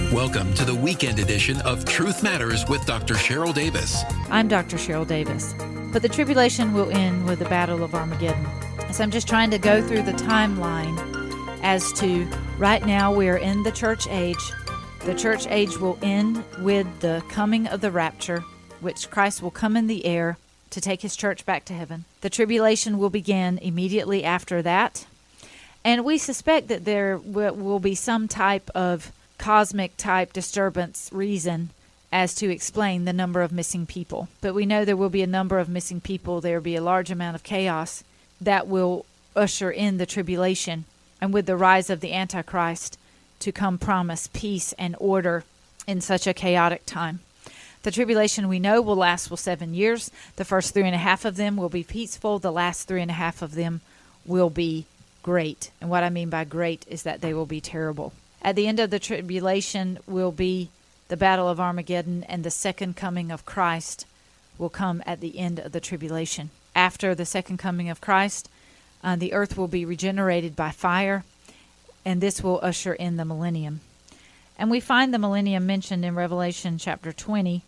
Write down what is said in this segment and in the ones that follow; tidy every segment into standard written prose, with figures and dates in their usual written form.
Welcome to the weekend edition of Truth Matters with Dr. Cheryl Davis. I'm Dr. Cheryl Davis. But the tribulation will end with the Battle of Armageddon. So I'm just trying to go through the timeline as to right now we are in the church age. The church age will end with the coming of the rapture, which Christ will come in the air to take his church back to heaven. The tribulation will begin immediately after that. And we suspect that there will be some type of cosmic type disturbance reason as to explain the number of missing people. But we know there will be a number of missing people. There will be a large amount of chaos that will usher in the tribulation, and with the rise of the Antichrist to come promise peace and order in such a chaotic time. The tribulation we know will last 7 years. The first 3.5 of them will be peaceful. The last 3.5 of them will be great. And what I mean by great is that they will be terrible. At the end of the tribulation will be the Battle of Armageddon, and the second coming of Christ will come at the end of the tribulation. After the second coming of Christ, the earth will be regenerated by fire, and this will usher in the millennium. And we find the millennium mentioned in Revelation chapter 20,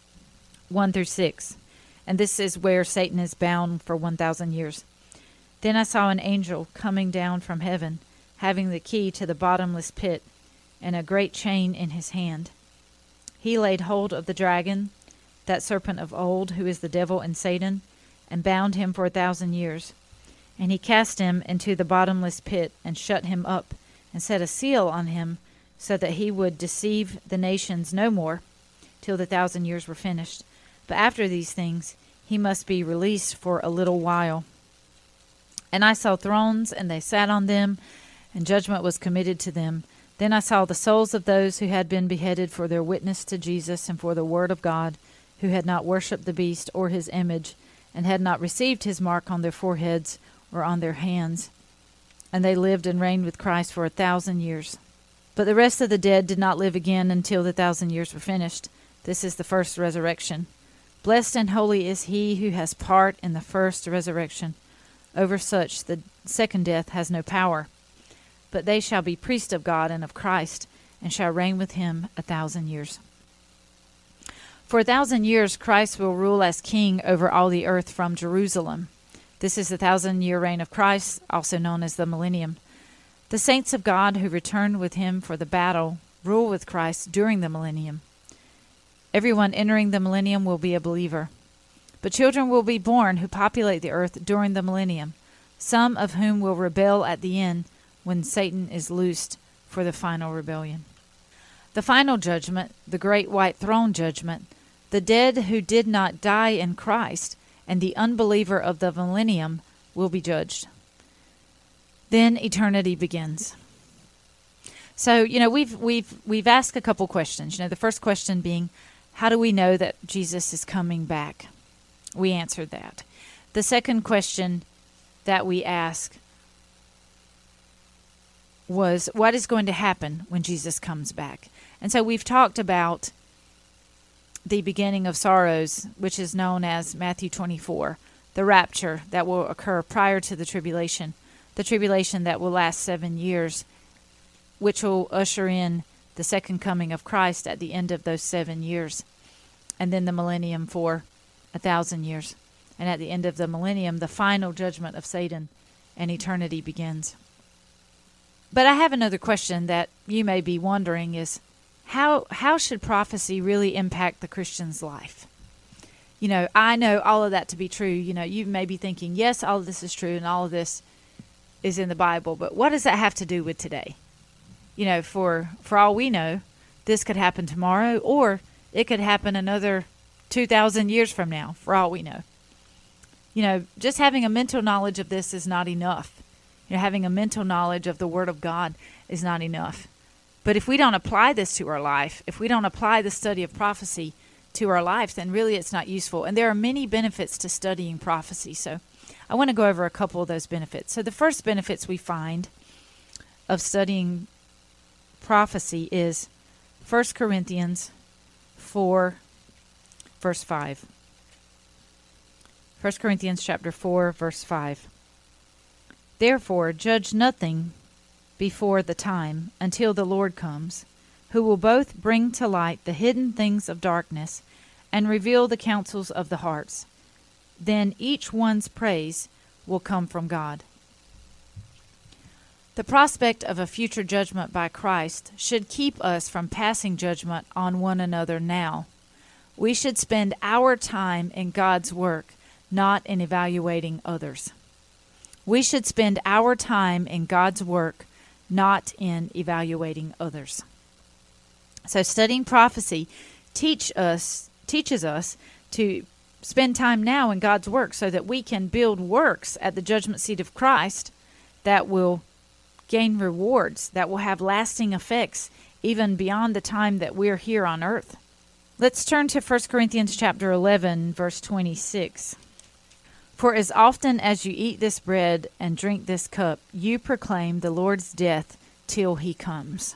1 through 6. And this is where Satan is bound for 1,000 years. Then I saw an angel coming down from heaven, having the key to the bottomless pit, and a great chain in his hand. He laid hold of the dragon, that serpent of old, who is the devil and Satan, and bound him for 1,000 years. And he cast him into the bottomless pit, and shut him up, and set a seal on him, so that he would deceive the nations no more, till the 1,000 years were finished. But after these things he must be released for a little while. And I saw thrones, and they sat on them, and judgment was committed to them. Then I saw the souls of those who had been beheaded for their witness to Jesus and for the word of God, who had not worshipped the beast or his image, and had not received his mark on their foreheads or on their hands. And they lived and reigned with Christ for 1,000 years. But the rest of the dead did not live again until the 1,000 years were finished. This is the first resurrection. Blessed and holy is he who has part in the first resurrection. Over such the second death has no power. But they shall be priests of God and of Christ, and shall reign with him 1,000 years. For 1,000 years Christ will rule as king over all the earth from Jerusalem. This is the 1,000-year reign of Christ, also known as the millennium. The saints of God who return with him for the battle rule with Christ during the millennium. Everyone entering the millennium will be a believer. But children will be born who populate the earth during the millennium, some of whom will rebel at the end when Satan is loosed for the final rebellion. The final judgment, the great white throne judgment, the dead who did not die in Christ, and the unbeliever of the millennium will be judged. Then eternity begins. So, we've asked a couple questions. The first question being, how do we know that Jesus is coming back? We answered that. The second question that we asked was, what is going to happen when Jesus comes back? And so we've talked about the beginning of sorrows, which is known as Matthew 24, the rapture that will occur prior to the tribulation that will last 7 years, which will usher in the second coming of Christ at the end of those 7 years, and then the millennium for 1,000 years. And at the end of the millennium, the final judgment of Satan, and eternity begins. But I have another question that you may be wondering is, how should prophecy really impact the Christian's life? I know all of that to be true. You may be thinking, yes, all of this is true and all of this is in the Bible, but what does that have to do with today? For all we know, this could happen tomorrow, or it could happen another 2,000 years from now, for all we know. Just having a mental knowledge of this is not enough. Having a mental knowledge of the Word of God is not enough. But if we don't apply this to our life, if we don't apply the study of prophecy to our life, then really it's not useful. And there are many benefits to studying prophecy. So I want to go over a couple of those benefits. So the first benefits we find of studying prophecy is 1 Corinthians 4, verse 5. 1 Corinthians chapter 4, verse 5. Therefore, judge nothing before the time until the Lord comes, who will both bring to light the hidden things of darkness and reveal the counsels of the hearts. Then each one's praise will come from God. The prospect of a future judgment by Christ should keep us from passing judgment on one another now. We should spend our time in God's work, not in evaluating others. We should spend our time in God's work, not in evaluating others. So studying prophecy teaches us to spend time now in God's work so that we can build works at the judgment seat of Christ that will gain rewards, that will have lasting effects even beyond the time that we're here on earth. Let's turn to 1 Corinthians chapter 11, verse 26. For as often as you eat this bread and drink this cup, you proclaim the Lord's death till he comes.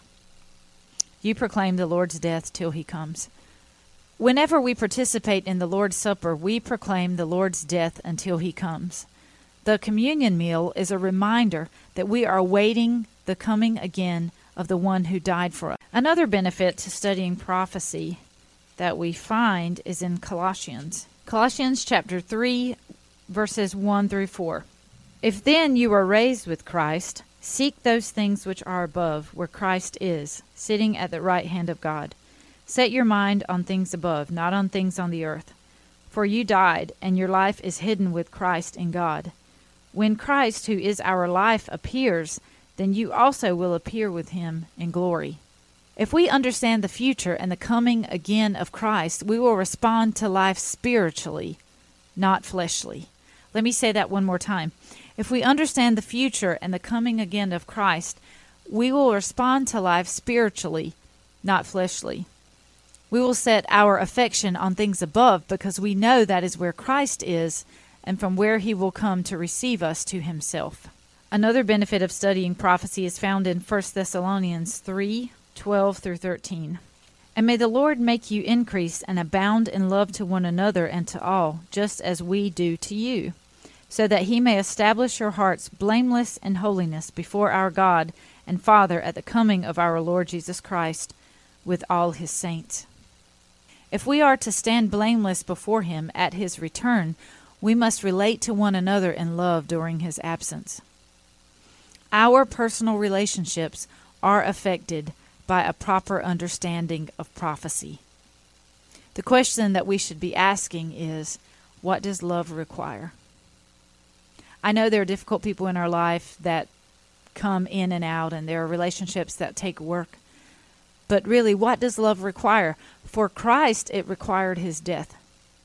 You proclaim the Lord's death till he comes. Whenever we participate in the Lord's Supper, we proclaim the Lord's death until he comes. The communion meal is a reminder that we are awaiting the coming again of the one who died for us. Another benefit to studying prophecy that we find is in Colossians. Colossians chapter 3, verses 1 through 4. If then you are raised with Christ, seek those things which are above, where Christ is, sitting at the right hand of God. Set your mind on things above, not on things on the earth. For you died, and your life is hidden with Christ in God. When Christ, who is our life, appears, then you also will appear with him in glory. If we understand the future and the coming again of Christ, we will respond to life spiritually, not fleshly. Let me say that one more time. If we understand the future and the coming again of Christ, we will respond to life spiritually, not fleshly. We will set our affection on things above because we know that is where Christ is and from where he will come to receive us to himself. Another benefit of studying prophecy is found in 1 Thessalonians 3, 12 through 13. And may the Lord make you increase and abound in love to one another and to all, just as we do to you, so that he may establish your hearts blameless in holiness before our God and Father at the coming of our Lord Jesus Christ with all his saints. If we are to stand blameless before him at his return, we must relate to one another in love during his absence. Our personal relationships are affected by a proper understanding of prophecy. The question that we should be asking is, what does love require? I know there are difficult people in our life that come in and out, and there are relationships that take work. But really, what does love require? For Christ, it required his death.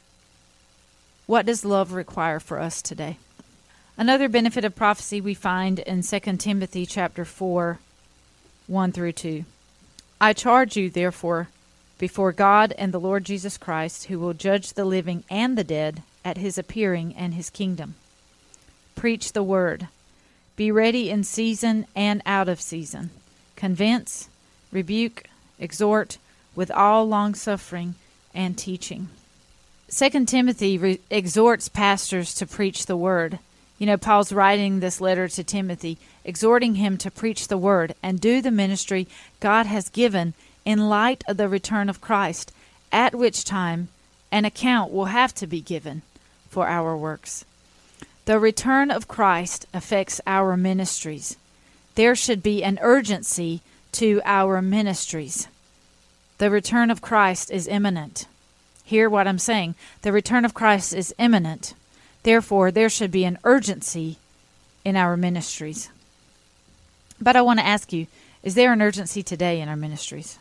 What does love require for us today? Another benefit of prophecy we find in 2 Timothy chapter 4, 1 through 2. I charge you, therefore, before God and the Lord Jesus Christ, who will judge the living and the dead at his appearing and his kingdom. Preach the word. Be ready in season and out of season. Convince, rebuke, exhort with all longsuffering and teaching. 2 Timothy exhorts pastors to preach the word. You know, Paul's writing this letter to Timothy, exhorting him to preach the word and do the ministry God has given in light of the return of Christ, at which time an account will have to be given for our works. The return of Christ affects our ministries. There should be an urgency to our ministries. The return of Christ is imminent. Hear what I'm saying. The return of Christ is imminent. Therefore, there should be an urgency in our ministries. But I want to ask you, is there an urgency today in our ministries?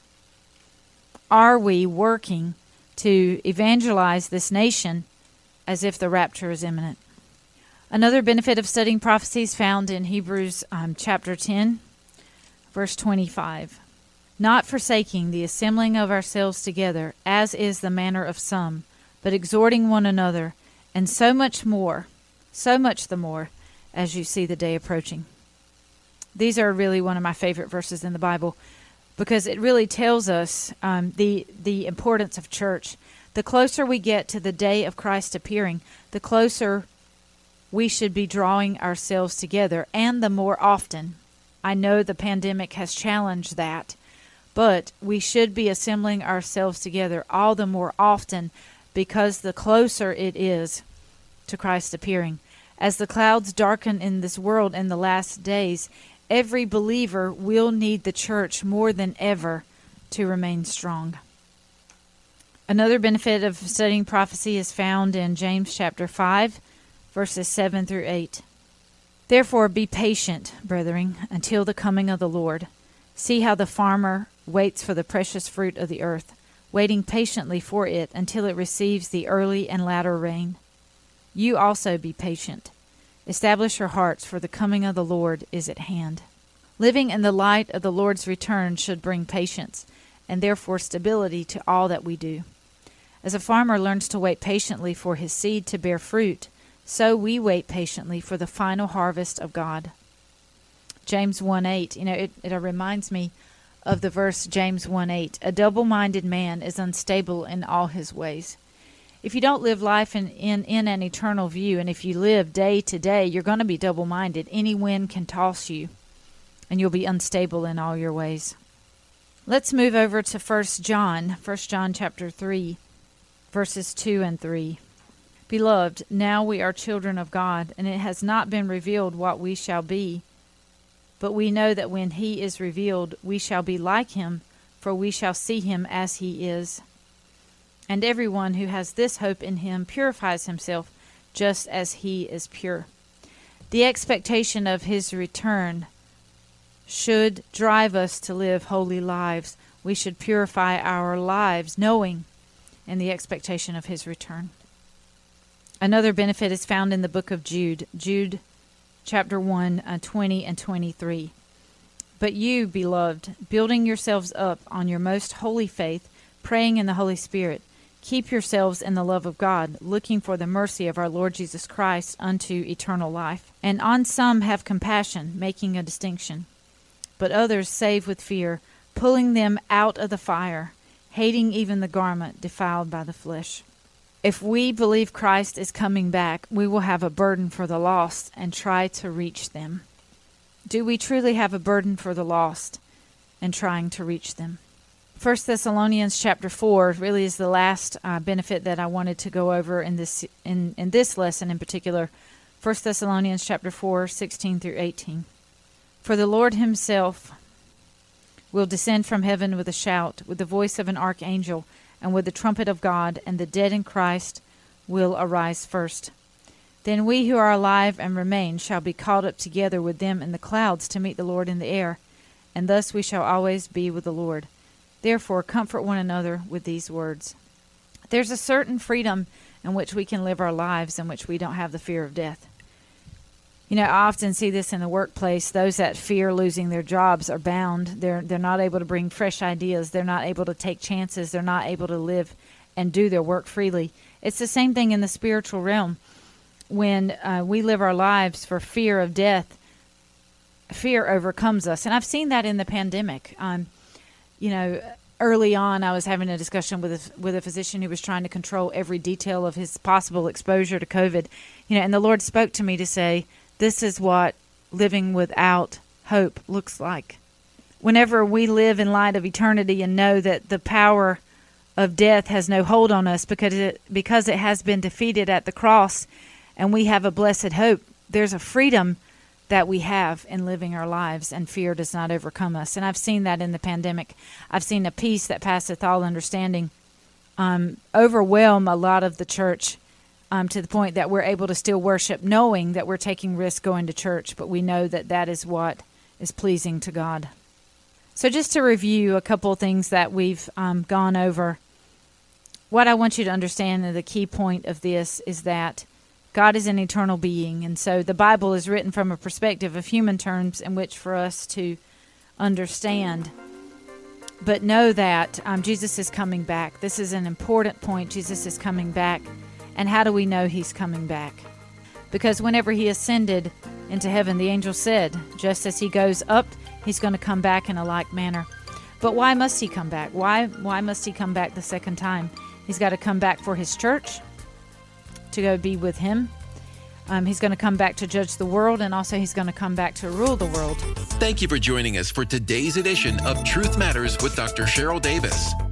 Are we working to evangelize this nation as if the rapture is imminent? Another benefit of studying prophecy is found in Hebrews chapter 10, verse 25. Not forsaking the assembling of ourselves together, as is the manner of some, but exhorting one another, and so much the more, as you see the day approaching. These are really one of my favorite verses in the Bible, because it really tells us the importance of church. The closer we get to the day of Christ appearing, the closer we should be drawing ourselves together, and the more often. I know the pandemic has challenged that, But we should be assembling ourselves together all the more often, because the closer it is to Christ appearing. As the clouds darken in this world in the last days, every believer will need the church more than ever to remain strong. Another benefit of studying prophecy is found in James chapter 5, verses 7 through 8. Therefore be patient, brethren, until the coming of the Lord. See how the farmer waits for the precious fruit of the earth, waiting patiently for it until it receives the early and latter rain. You also be patient. Establish your hearts, for the coming of the Lord is at hand. Living in the light of the Lord's return should bring patience, and therefore stability to all that we do. As a farmer learns to wait patiently for his seed to bear fruit, so we wait patiently for the final harvest of God. James 1:8, it reminds me of the verse James 1:8. A double-minded man is unstable in all his ways. If you don't live life in an eternal view, and if you live day to day, you're going to be double-minded. Any wind can toss you, and you'll be unstable in all your ways. Let's move over to 1 John chapter 3, verses 2 and 3. Beloved, now we are children of God, and it has not been revealed what we shall be. But we know that when he is revealed, we shall be like him, for we shall see him as he is. And everyone who has this hope in him purifies himself just as he is pure. The expectation of his return should drive us to live holy lives. We should purify our lives, knowing in the expectation of his return. Another benefit is found in the book of Jude. Jude chapter 1, 20 and 23. But you, beloved, building yourselves up on your most holy faith, praying in the Holy Spirit, keep yourselves in the love of God, looking for the mercy of our Lord Jesus Christ unto eternal life. And on some have compassion, making a distinction. But others save with fear, pulling them out of the fire, hating even the garment defiled by the flesh. If we believe Christ is coming back, we will have a burden for the lost and try to reach them. Do we truly have a burden for the lost and trying to reach them? 1 Thessalonians chapter 4 really is the last benefit that I wanted to go over in this lesson in particular. 1 Thessalonians chapter 4, 16 through 18. For the Lord himself will descend from heaven with a shout, with the voice of an archangel, and with the trumpet of God, and the dead in Christ will arise first. Then we who are alive and remain shall be caught up together with them in the clouds to meet the Lord in the air, and thus we shall always be with the Lord. Therefore comfort one another with these words. There's a certain freedom in which we can live our lives in which we don't have the fear of death. I often see this in the workplace. Those that fear losing their jobs are bound. They're not able to bring fresh ideas. They're not able to take chances. They're not able to live and do their work freely. It's the same thing in the spiritual realm. When we live our lives for fear of death, fear overcomes us. And I've seen that in the pandemic. Early on, I was having a discussion with a physician who was trying to control every detail of his possible exposure to COVID. And the Lord spoke to me to say, this is what living without hope looks like. Whenever we live in light of eternity and know that the power of death has no hold on us because it has been defeated at the cross, and we have a blessed hope, there's a freedom that we have in living our lives, and fear does not overcome us. And I've seen that in the pandemic. I've seen a peace that passeth all understanding overwhelm a lot of the church, to the point that we're able to still worship, knowing that we're taking risks going to church, but we know that that is what is pleasing to God. So just to review a couple of things that we've gone over, what I want you to understand, and the key point of this, is that God is an eternal being, and so the Bible is written from a perspective of human terms in which for us to understand. But know that Jesus is coming back. This is an important point. Jesus is coming back. And how do we know he's coming back? Because whenever he ascended into heaven, the angel said, just as he goes up, he's going to come back in a like manner. But why must he come back? Why must he come back the second time? He's got to come back for his church to go be with him. He's going to come back to judge the world, and also he's going to come back to rule the world. Thank you for joining us for today's edition of Truth Matters with Dr. Cheryl Davis.